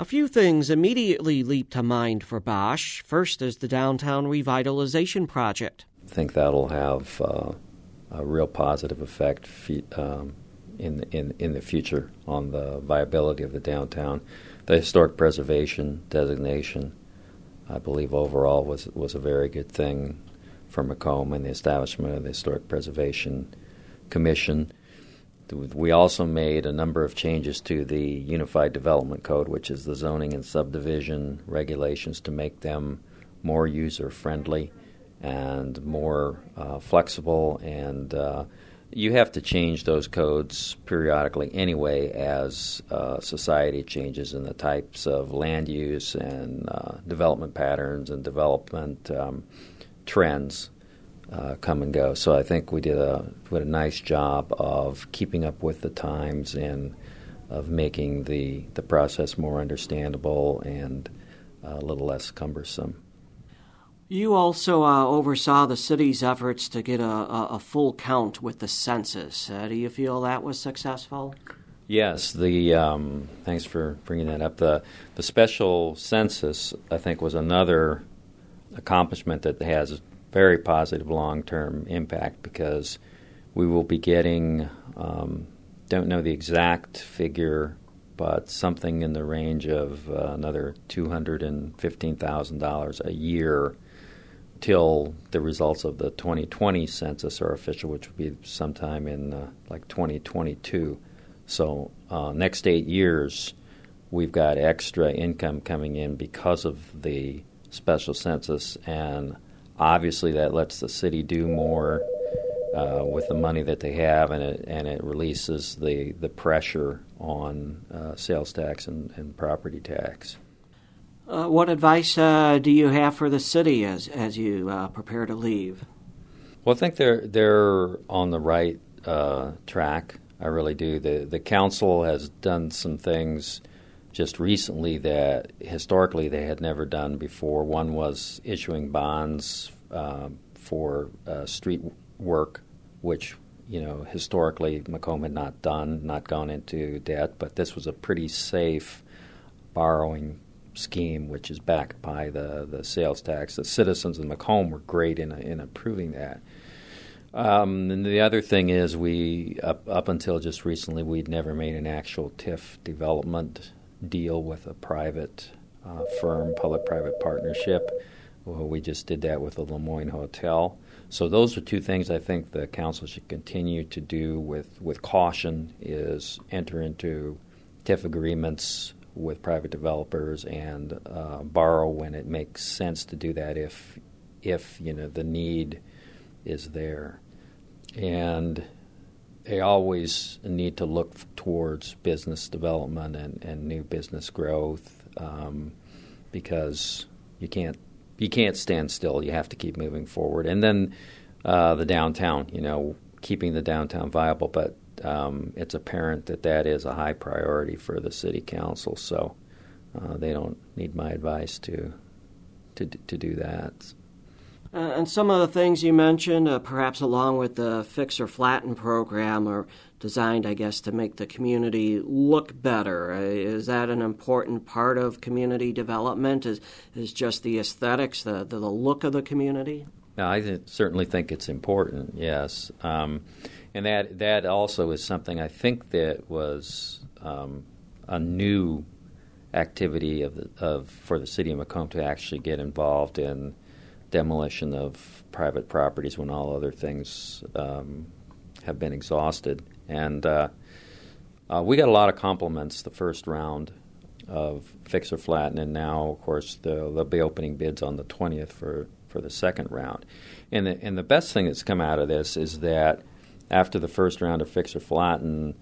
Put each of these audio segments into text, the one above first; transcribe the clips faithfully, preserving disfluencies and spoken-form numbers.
A few things immediately leap to mind for Bosch. First is the Downtown Revitalization Project. I think that'll have uh, a real positive effect um, in, in, in the future on the viability of the downtown. The historic preservation designation, I believe overall was was a very good thing for Macomb and the establishment of the Historic Preservation Commission. We also made a number of changes to the Unified Development Code, which is the zoning and subdivision regulations, to make them more user-friendly and more uh, flexible. And uh, you have to change those codes periodically anyway as uh, society changes in the types of land use and uh, development patterns and development um, trends uh, come and go. So I think we did a did a nice job of keeping up with the times and of making the, the process more understandable and a little less cumbersome. You also uh, oversaw the city's efforts to get a, a, a full count with the census. Uh, do you feel that was successful? Yes. The um, thanks for bringing that up. The the special census, I think, was another accomplishment that has very positive long-term impact, because we will be getting, um, don't know the exact figure, but something in the range of uh, another two hundred fifteen thousand dollars a year till the results of the twenty twenty census are official, which will be sometime in uh, like twenty twenty-two. So uh, next eight years, we've got extra income coming in because of the special census, and obviously that lets the city do more uh, with the money that they have, and it and it releases the, the pressure on uh, sales tax and, and property tax. Uh, what advice uh, do you have for the city as as you uh, prepare to leave? Well, I think they're they're on the right uh, track. I really do. The the council has done some things just recently that historically they had never done before. One was issuing bonds uh, for uh, street work, which you know historically Macomb had not done, not gone into debt. But this was a pretty safe borrowing scheme, which is backed by the, the sales tax. The citizens of Macomb were great in in approving that. Um, and the other thing is, we up up until just recently, we'd never made an actual T I F development deal with a private uh, firm, public-private partnership. Well, we just did that with the Lemoyne Hotel. So those are two things I think the council should continue to do with, with caution, is enter into T I F agreements with private developers and uh, borrow when it makes sense to do that if, if you know, the need is there. And they always need to look towards business development and, and new business growth, um, because you can't you can't stand still. You have to keep moving forward. And then uh, the downtown, you know, keeping the downtown viable, but um, it's apparent that that is a high priority for the city council. So uh, they don't need my advice to to to do that. Uh, and some of the things you mentioned, uh, perhaps along with the Fix or Flatten program, are designed, I guess, to make the community look better. Uh, is that an important part of community development? Is is just the aesthetics, the the, the look of the community? No, I th- certainly think it's important. Yes, um, and that that also is something I think that was um, a new activity of the, of for the city of Macomb to actually get involved in demolition of private properties when all other things um, have been exhausted. And uh, uh, we got a lot of compliments the first round of Fix or Flatten, and now, of course, they'll, they'll be opening bids on the twentieth for, for the second round. And the, and the best thing that's come out of this is that after the first round of Fix or Flatten,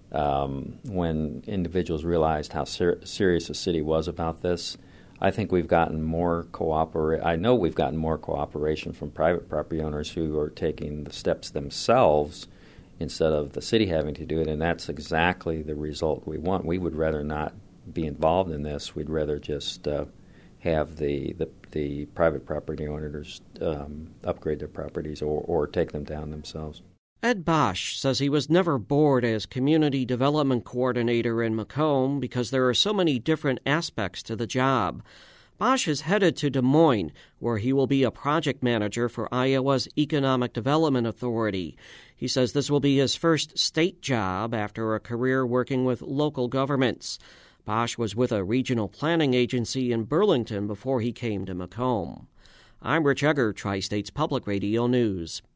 um, when individuals realized how ser- serious the city was about this, I think we've gotten more cooperation. I know we've gotten more cooperation from private property owners who are taking the steps themselves instead of the city having to do it, and that's exactly the result we want. We would rather not be involved in this. We'd rather just uh, have the, the the private property owners um, upgrade their properties or, or take them down themselves. Ed Bosch says he was never bored as Community Development Coordinator in Macomb because there are so many different aspects to the job. Bosch is headed to Des Moines, where he will be a project manager for Iowa's Economic Development Authority. He says this will be his first state job after a career working with local governments. Bosch was with a regional planning agency in Burlington before he came to Macomb. I'm Rich Egger, Tri-States Public Radio News.